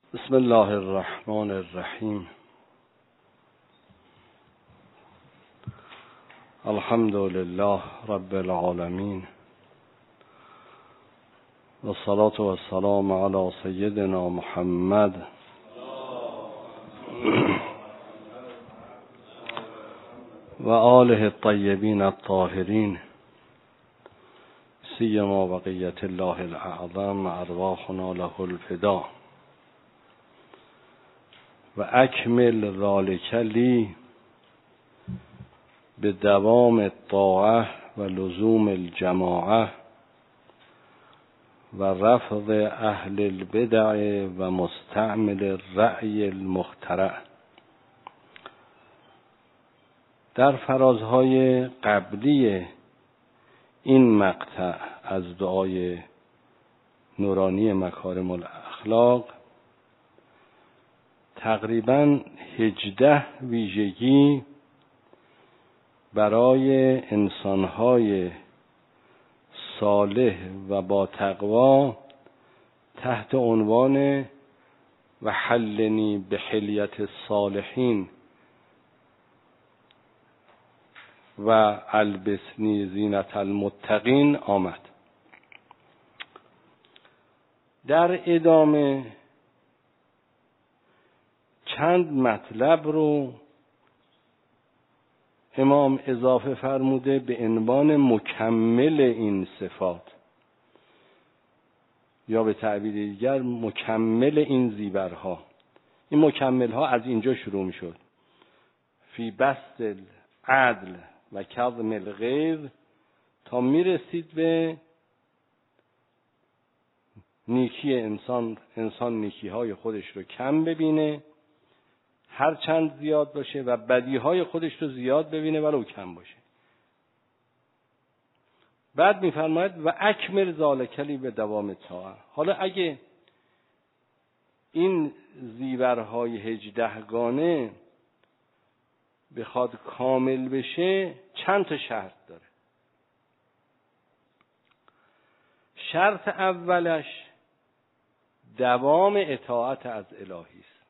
بسم الله الرحمن الرحیم. الحمد لله رب العالمین و الصلاة و السلام علی سیدنا محمد و آله الطیبین الطاهرین سیما بقیة الله الاعظم ارواحنا له الفدا و اکمل ذلک لی به دوام الطاعه و لزوم الجماعه و رفض اهل البدع و مستعمل الرأی المخترع. در فرازهای قبلی این مقطع از دعای نورانی مکارم الاخلاق تقریباً 18 ویژگی برای انسانهای صالح و با تقوا تحت عنوان و حلنی به حلیت الصالحین و البسنی زینت المتقین آمد. در ادامه چند مطلب رو امام اضافه فرموده به عنوان مکمل این صفات یا به تعبیر دیگر مکمل این زیورها. این مکمل ها از اینجا شروع می شد: فی بسط العدل و کظم الغیظ، تا می رسید به نیکی انسان نیکی های خودش رو کم ببینه هر چند زیاد باشه و بدیهای خودش رو زیاد ببینه ولو کم باشه. بعد می‌فرماید و اکمل ذالک لی به دوام طاعه. حالا اگه این زیورهای 18 گانه بخواد کامل بشه چند تا شرط داره. شرط اولش دوام اطاعت از الهی است.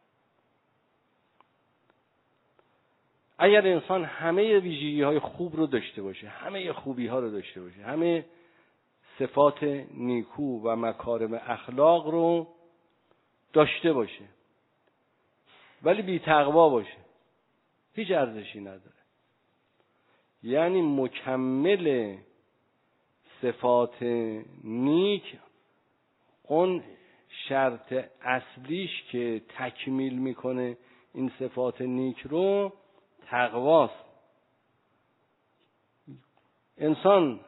اگر انسان همه ویژگی‌های خوب رو داشته باشه، همه خوبی‌ها رو داشته باشه، همه صفات نیکو و مکارم اخلاق رو داشته باشه ولی بی تقوا باشه، هیچ ارزشی نداره. یعنی مکمل صفات نیک، اون شرط اصلیش که تکمیل میکنه این صفات نیک رو تقواست. انسان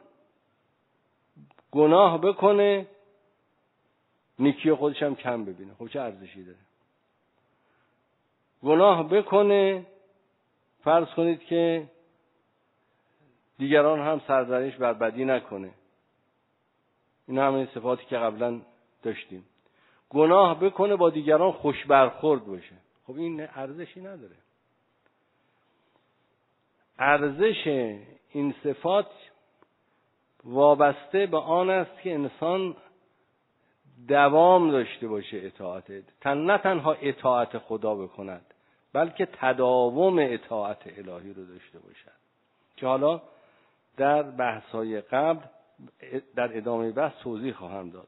گناه بکنه نیکی خودش هم کم ببینه، خب چه ارزشی داره؟ گناه بکنه فرض کنید که دیگران هم سرزنش بر بدی نکنه، این همه صفاتی که قبلا داشتیم. گناه بکنه با دیگران خوش برخورد باشه، خب این ارزشی نداره. ارزش این صفات وابسته به آن است که انسان دوام داشته باشه اطاعت، نه تنها اطاعت خدا بکند بلکه تداوم اطاعت الهی رو داشته باشد، که حالا در بحث‌های قبل در ادامه بحث توضیح خواهم داد.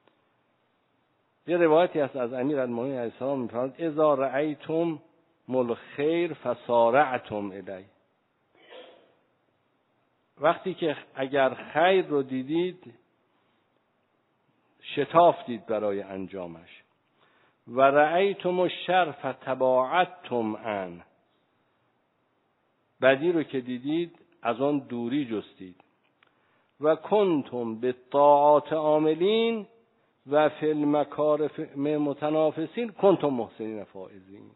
یه روایتی هست از امیرالمومنین علیه السلام می‌فرماید اذا رأیتم الخیر فسارعتم الیه. وقتی که اگر خیر رو دیدید شتافتید برای انجامش. و رأیتم الشر فتباعدتم عنه. بدی رو که دیدید از آن دوری جستید. و کنتم بالطاعات عاملین و فی المکارم متنافسین کنتم محسنین فائزین.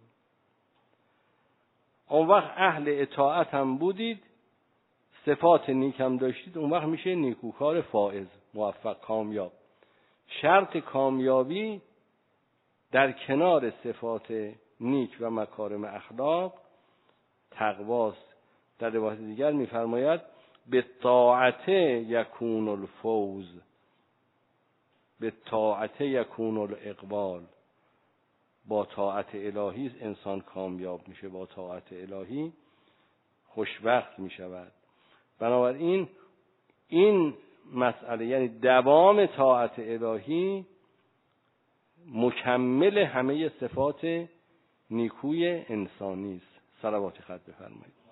اون وقت اهل اطاعت هم بودید، صفات نیک هم داشتید، اون وقت میشه نیکوکار فائز، موفق، کامیاب. شرط کامیابی در کنار صفات نیک و مکارم اخلاق تقواست. در روایت دیگر میفرماید به طاعت یکون الفوز، به طاعت یکون الاقبال. با طاعت الهی انسان کامیاب میشه، با طاعت الهی خوشبخت میشود. بنابراین این مسئله، یعنی دوام طاعت الهی، مکمل همه صفات نیکوی انسانی است. صلوات خط بفرمایید.